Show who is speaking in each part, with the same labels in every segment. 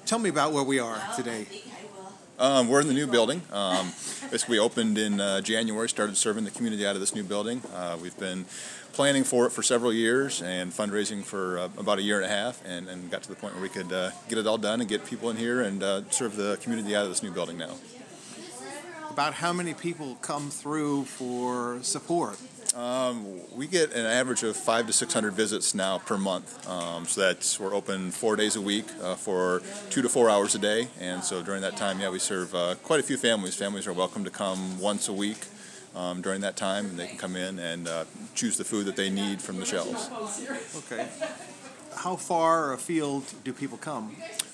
Speaker 1: Tell me about where we are today.
Speaker 2: We're in the new building. Basically, we opened in January, started serving the community out of this new building. We've been planning for it for several years and fundraising for about a year and a half, and got to the point where we could get it all done and get people in here and serve the community out of this new building now.
Speaker 1: About how many people come through for support?
Speaker 2: We get an average of 500 to 600 visits now per month. We're open 4 days a week for 2 to 4 hours a day. And so during that time, we serve quite a few families. Families are welcome to come once a week during that time, and they can come in and choose the food that they need from the shelves.
Speaker 1: Okay. How far afield do people come?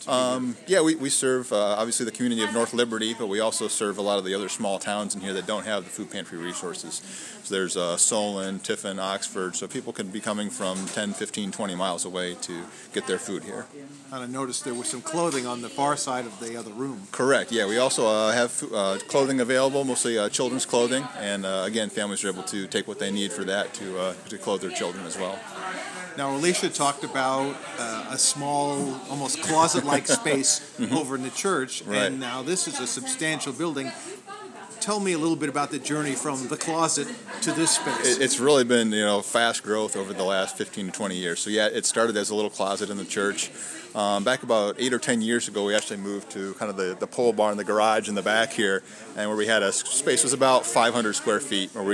Speaker 2: We serve obviously the community of North Liberty, but we also serve a lot of the other small towns in here that don't have the food pantry resources. So there's Solon, Tiffin, Oxford, so people can be coming from 10, 15, 20 miles away to get their food here.
Speaker 1: And I noticed there was some clothing on the far side of the other room.
Speaker 2: Correct, we also have clothing available, mostly children's clothing, and again, families are able to take what they need for that to clothe their children as well.
Speaker 1: Now, Alicia talked about a small, almost closet-like space over in the church,
Speaker 2: right.
Speaker 1: And now this is a substantial building. Tell me a little bit about the journey from the closet to this space.
Speaker 2: It's really been, fast growth over the last 15 to 20 years. So, it started as a little closet in the church. Back about 8 or 10 years ago, we actually moved to kind of the pole barn, the garage in the back here, and where we had a space was about 500 square feet, where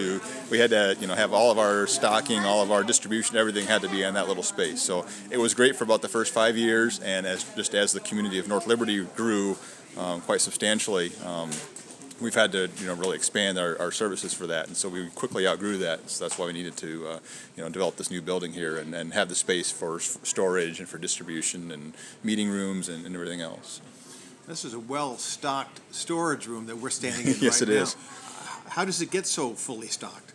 Speaker 2: we had to, have all of our stocking, all of our distribution, everything had to be in that little space. So it was great for about the first 5 years, and as the community of North Liberty grew quite substantially, we've had to, really expand our services for that, and so we quickly outgrew that. So that's why we needed to, develop this new building here and have the space for storage and for distribution and meeting rooms and everything else.
Speaker 1: This is a well-stocked storage room that we're standing in
Speaker 2: Yes,
Speaker 1: right
Speaker 2: it
Speaker 1: now.
Speaker 2: is.
Speaker 1: How does it get so fully stocked?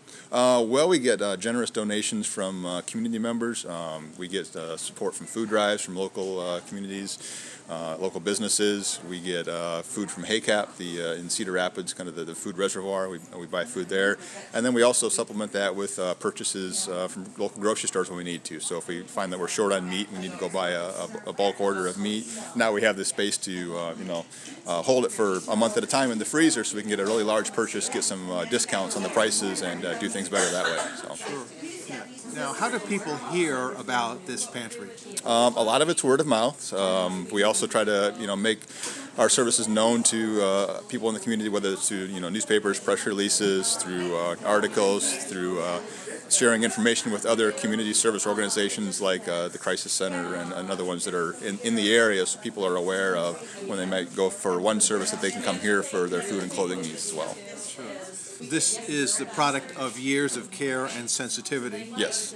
Speaker 2: We get generous donations from community members. We get support from food drives from local communities, local businesses. We get food from HACAP, in Cedar Rapids, kind of the food reservoir. We buy food there. And then we also supplement that with purchases from local grocery stores when we need to. So if we find that we're short on meat, we need to go buy a bulk order of meat. Now we have the space to hold it for a month at a time in the freezer, so we can get a really large purchase, get some discounts on the prices, and do things better that way. So.
Speaker 1: Sure. Yeah. Now, how do people hear about this pantry?
Speaker 2: A lot of it's word of mouth. We also try to, make our services known to people in the community, whether it's through, newspapers, press releases, through articles, through sharing information with other community service organizations like the Crisis Center and other ones that are in the area, so people are aware of when they might go for one service that they can come here for their food and clothing needs as well.
Speaker 1: Sure. This is the product of years of care and sensitivity.
Speaker 2: Yes.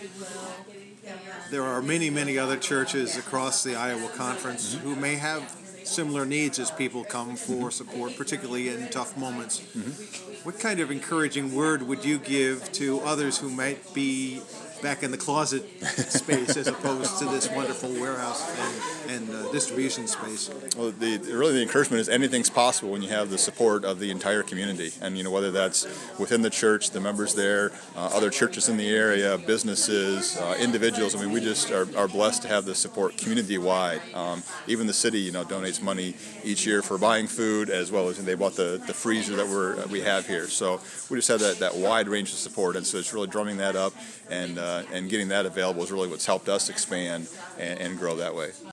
Speaker 1: There are many, many other churches across the Iowa Conference who may have similar needs as people come for support, particularly in tough moments. What kind of encouraging word would you give to others who might be back in the closet space as opposed to this wonderful warehouse and distribution space?
Speaker 2: Well, the encouragement is anything's possible when you have the support of the entire community, and whether that's within the church, the members there, other churches in the area, businesses, individuals. We just are blessed to have the support community-wide. Even the city, donates money each year for buying food, as well as they bought the freezer that we have here. So we just have that wide range of support, and so it's really drumming that up and getting that available is really what's helped us expand and grow that way.